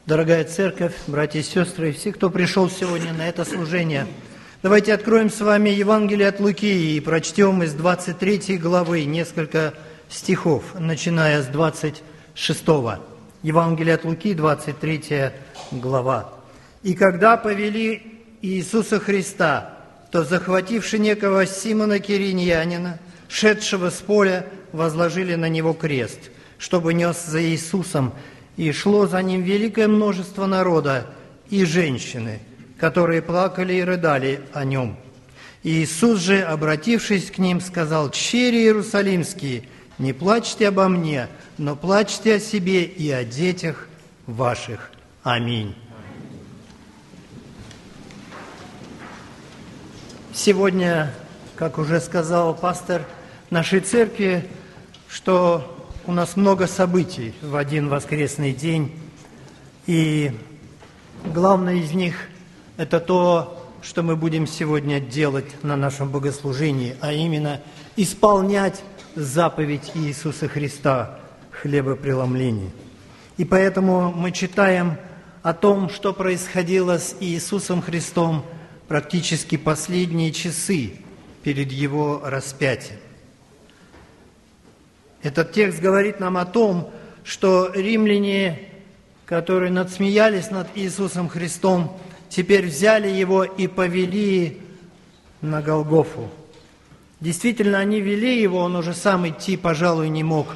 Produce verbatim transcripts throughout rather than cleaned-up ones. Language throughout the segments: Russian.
Дорогая церковь, братья и сестры, все, кто пришел сегодня на это служение, давайте откроем с вами Евангелие от Луки и прочтем из двадцать третьей главы несколько стихов, начиная с двадцать шестого. Евангелие от Луки, двадцать третья глава. «И когда повели Иисуса Христа, то, захвативши некого Симона Кириньянина, шедшего с поля, возложили на него крест, чтобы нес за Иисусом, и шло за ним великое множество народа и женщины, которые плакали и рыдали о нем. И Иисус же, обратившись к ним, сказал: «Черри иерусалимские, не плачьте обо мне, но плачьте о себе и о детях ваших. Аминь». Сегодня, как уже сказал пастор нашей церкви, что у нас много событий в один воскресный день, и главное из них – это то, что мы будем сегодня делать на нашем богослужении, а именно исполнять заповедь Иисуса Христа – хлебопреломление. И поэтому мы читаем о том, что происходило с Иисусом Христом практически последние часы перед Его распятием. Этот текст говорит нам о том, что римляне, которые надсмеялись над Иисусом Христом, теперь взяли Его и повели на Голгофу. Действительно, они вели Его, Он уже сам идти, пожалуй, не мог.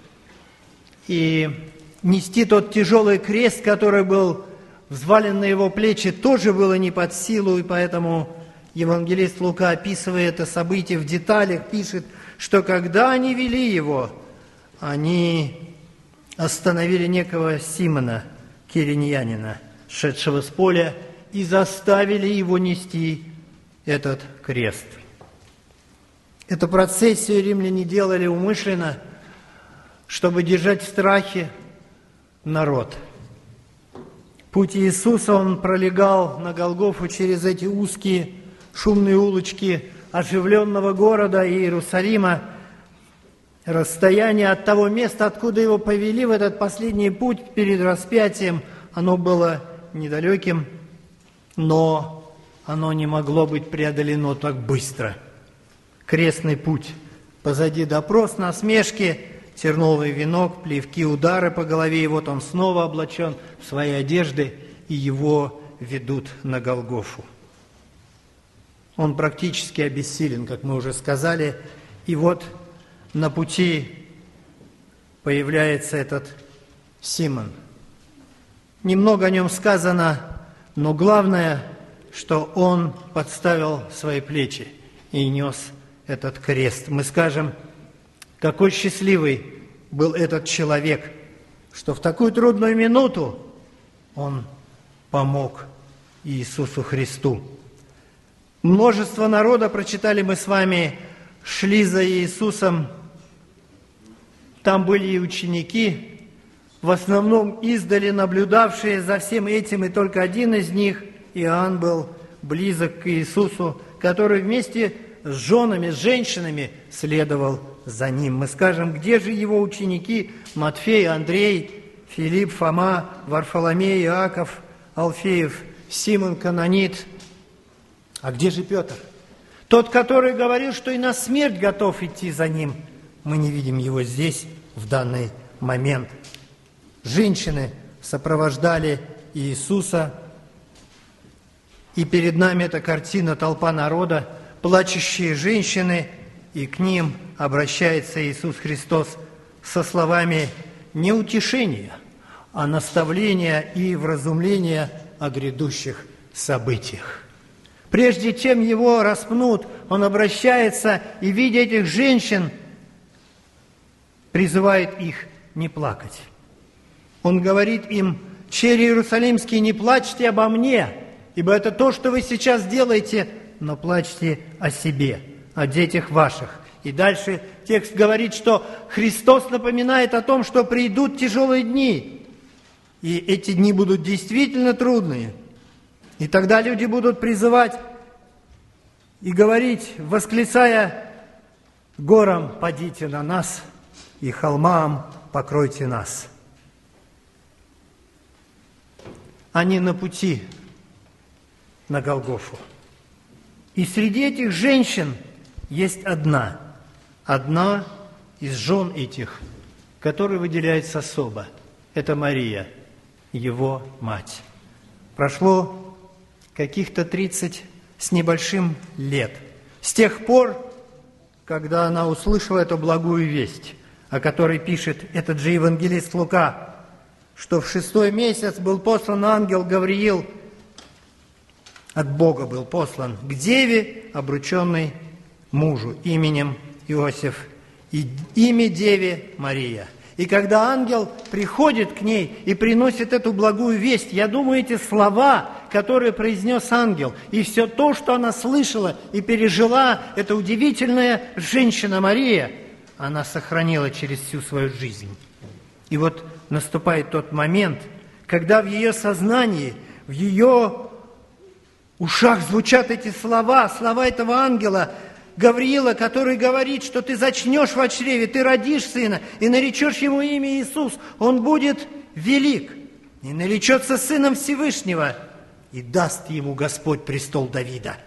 И нести тот тяжелый крест, который был взвален на Его плечи, тоже было не под силу, и поэтому евангелист Лука, описывая это событие в деталях, пишет, что когда они вели Его, они остановили некого Симона Кириньянина, шедшего с поля, и заставили его нести этот крест. Эту процессию римляне делали умышленно, чтобы держать в страхе народ. Путь Иисуса, он пролегал на Голгофу через эти узкие шумные улочки оживленного города Иерусалима. Расстояние от того места, откуда его повели в этот последний путь перед распятием, оно было недалеким, но оно не могло быть преодолено так быстро. Крестный путь. Позади допрос, насмешки, терновый венок, плевки, удары по голове, и вот он снова облачен в свои одежды, и его ведут на Голгофу. Он практически обессилен, как мы уже сказали, и вот на пути появляется этот Симон. Немного о нем сказано, но главное, что он подставил свои плечи и нес этот крест. Мы скажем, какой счастливый был этот человек, что в такую трудную минуту он помог Иисусу Христу. Множество народа, прочитали мы с вами, шли за Иисусом. Там были и ученики, в основном издали наблюдавшие за всем этим, и только один из них, Иоанн, был близок к Иисусу, который вместе с женами, с женщинами следовал за ним. Мы скажем, где же его ученики Матфей, Андрей, Филипп, Фома, Варфоломей, Иаков, Алфеев, Симон Канонит? А где же Петр? Тот, который говорил, что и на смерть готов идти за ним. Мы не видим его здесь в данный момент. Женщины сопровождали Иисуса, и перед нами эта картина, толпа народа, плачущие женщины, и к ним обращается Иисус Христос со словами не утешения, а наставления и вразумления о грядущих событиях. Прежде чем его распнут, он обращается и, видя этих женщин, призывает их не плакать. Он говорит им: «Черри иерусалимские, не плачьте обо мне, ибо это то, что вы сейчас делаете, но плачьте о себе, о детях ваших». И дальше текст говорит, что Христос напоминает о том, что придут тяжелые дни, и эти дни будут действительно трудные. И тогда люди будут призывать и говорить, восклицая: «Горам падите на нас, и холмам покройте нас». они на пути на Голгофу. И среди этих женщин есть одна, одна из жен этих, которая выделяется особо. Это Мария, его мать. Прошло каких-то тридцать с небольшим лет. С тех пор, когда она услышала эту благую весть, о которой пишет этот же евангелист Лука, что в шестой месяц был послан ангел Гавриил, от Бога был послан к деве, обрученной мужу именем Иосиф, и имя деве Мария. И когда ангел приходит к ней и приносит эту благую весть, я думаю, эти слова, которые произнес ангел, и все то, что она слышала и пережила, эта удивительная женщина Мария, она сохранила через всю свою жизнь. И вот наступает тот момент, когда в ее сознании, в ее ушах звучат эти слова, слова этого ангела Гавриила, который говорит, что ты зачнешь во чреве, ты родишь сына и наречешь ему имя Иисус. Он будет велик и наречется сыном Всевышнего, и даст ему Господь престол Давида.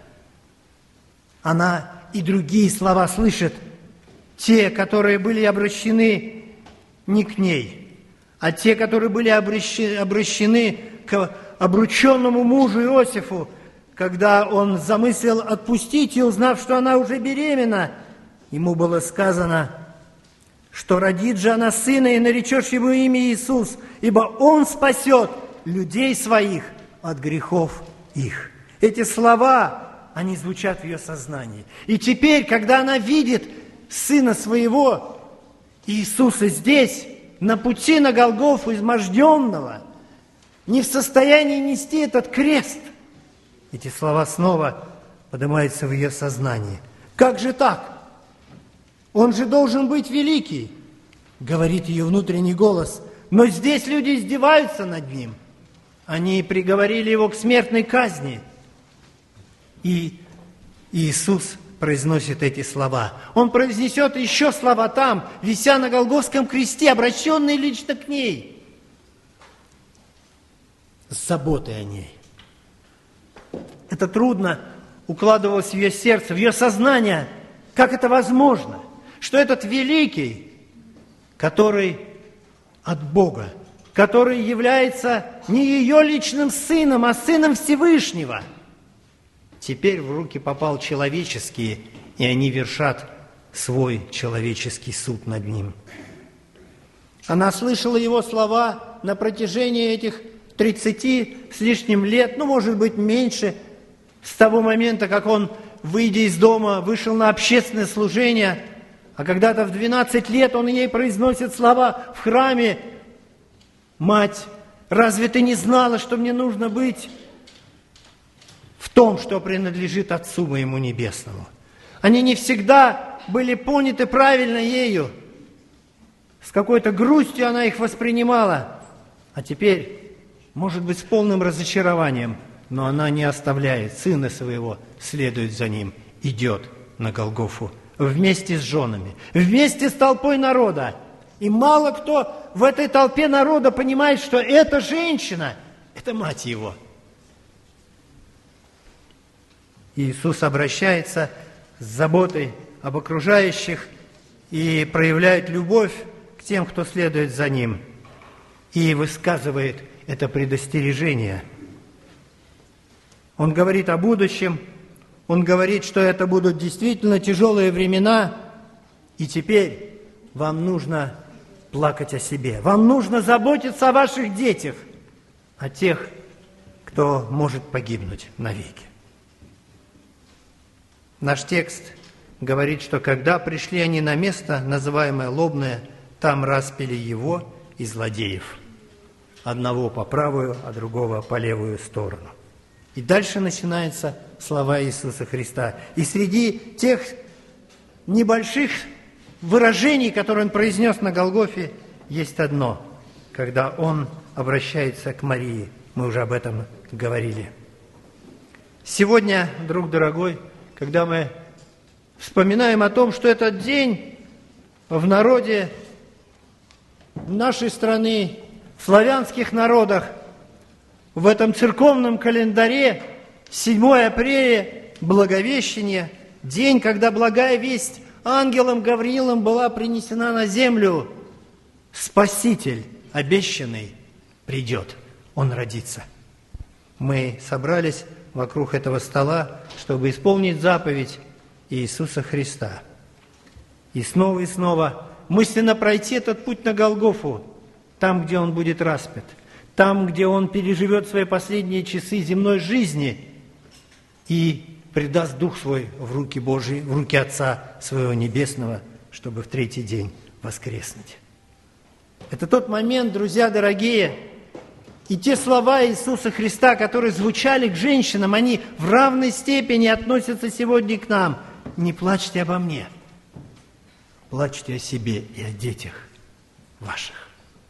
Она и другие слова слышит, те, которые были обращены не к ней, а те, которые были обращены, обращены к обрученному мужу Иосифу, когда он замыслил отпустить ее, узнав, что она уже беременна, ему было сказано, что родит же она сына, и наречешь ему имя Иисус, ибо он спасет людей своих от грехов их. Эти слова, они звучат в ее сознании. И теперь, когда она видит сына своего, Иисуса здесь, на пути на Голгофу, изможденного, не в состоянии нести этот крест, эти слова снова поднимаются в ее сознании. Как же так? Он же должен быть великий, говорит ее внутренний голос. Но здесь люди издеваются над ним. Они приговорили его к смертной казни. И Иисус произносит эти слова. Он произнесет еще слова там, вися на Голгофском кресте, обращенные лично к ней, с заботой о ней. Это трудно укладывалось в ее сердце, в ее сознание. Как это возможно? Что этот великий, который от Бога, который является не ее личным сыном, а сыном Всевышнего, теперь в руки попал человеческие, и они вершат свой человеческий суд над ним. Она слышала его слова на протяжении этих тридцати с лишним лет, ну, может быть, меньше, с того момента, как он, выйдя из дома, вышел на общественное служение, а когда-то в двенадцать лет он ей произносит слова в храме: «Мать, разве ты не знала, что мне нужно быть в том, что принадлежит Отцу моему Небесному?» Они не всегда были поняты правильно ею. С какой-то грустью она их воспринимала. А теперь, может быть, с полным разочарованием, но она не оставляет сына своего, следует за ним, идет на Голгофу вместе с женами, вместе с толпой народа. И мало кто в этой толпе народа понимает, что эта женщина – это мать его. Иисус обращается с заботой об окружающих и проявляет любовь к тем, кто следует за ним, и высказывает это предостережение. Он говорит о будущем, он говорит, что это будут действительно тяжелые времена, и теперь вам нужно плакать о себе, вам нужно заботиться о ваших детях, о тех, кто может погибнуть навеки. Наш текст говорит, что когда пришли они на место, называемое Лобное, там распяли его и злодеев, одного по правую, а другого по левую сторону. И дальше начинаются слова Иисуса Христа. И среди тех небольших выражений, которые Он произнес на Голгофе, есть одно, когда Он обращается к Марии. Мы уже об этом говорили. Сегодня, друг дорогой, когда мы вспоминаем о том, что этот день в народе нашей страны, в славянских народах, в этом церковном календаре седьмое апреля, Благовещение, день, когда благая весть ангелом Гавриилом была принесена на землю. Спаситель обещанный придет, Он родится. Мы собрались вокруг этого стола, чтобы исполнить заповедь Иисуса Христа. И снова и снова мысленно пройти этот путь на Голгофу, там, где Он будет распят, там, где Он переживет свои последние часы земной жизни и предаст Дух Свой в руки Божьи, в руки Отца Своего Небесного, чтобы в третий день воскреснуть. Это тот момент, друзья дорогие, и те слова Иисуса Христа, которые звучали к женщинам, они в равной степени относятся сегодня к нам. Не плачьте обо мне, плачьте о себе и о детях ваших.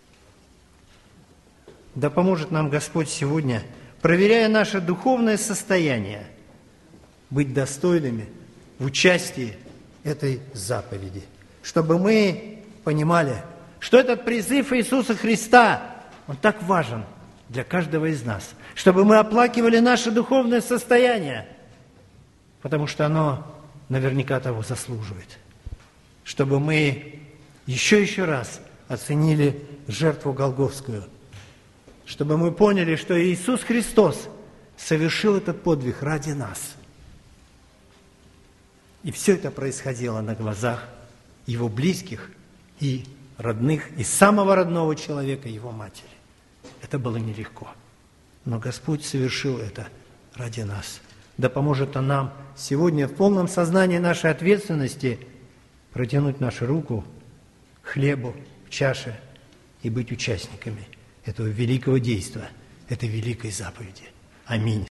Да поможет нам Господь сегодня, проверяя наше духовное состояние, быть достойными в участии этой заповеди, чтобы мы понимали, что этот призыв Иисуса Христа, он так важен для каждого из нас, чтобы мы оплакивали наше духовное состояние, потому что оно наверняка того заслуживает, чтобы мы еще еще раз оценили жертву Голгофскую, чтобы мы поняли, что Иисус Христос совершил этот подвиг ради нас. И все это происходило на глазах Его близких и родных, и самого родного человека, Его матери. Это было нелегко. Но Господь совершил это ради нас. Да поможет Он нам сегодня в полном сознании нашей ответственности протянуть нашу руку к хлебу, к чаше и быть участниками этого великого действия, этой великой заповеди. Аминь.